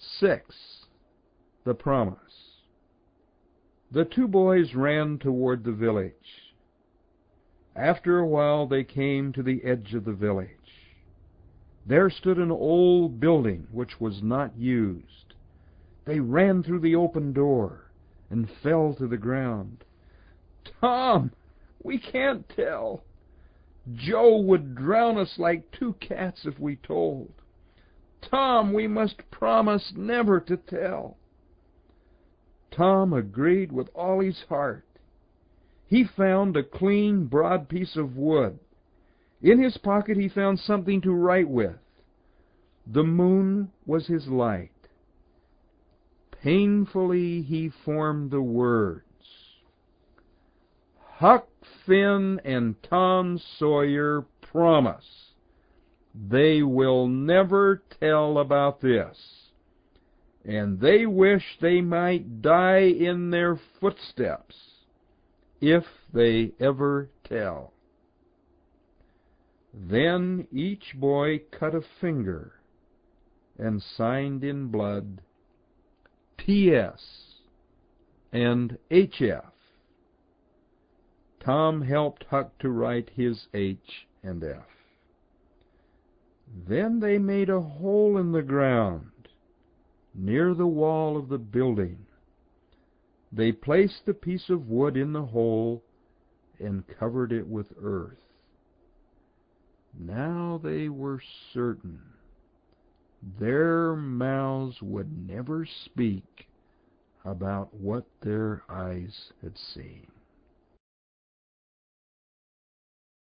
6. The Promise. The two boys ran toward the village. After a while they came to the edge of the village. There stood an old building which was not used. They ran through the open door and fell to the ground. "Tom, we can't tell. Joe would drown us like two cats if we told. Tom, we must promise never to tell." Tom agreed with all his heart. He found a clean, broad piece of wood. In his pocket he found something to write with. The moon was his light. Painfully he formed the words, "Huck Finn and Tom Sawyer promise they will never tell about this, and they wish they might die in their footsteps if they ever tell." Then each boy cut a finger and signed in blood P.S. and H.F. Tom helped Huck to write his H and F. Then they made a hole in the ground near the wall of the building. They placed the piece of wood in the hole and covered it with earth. Now they were certain their mouths would never speak about what their eyes had seen.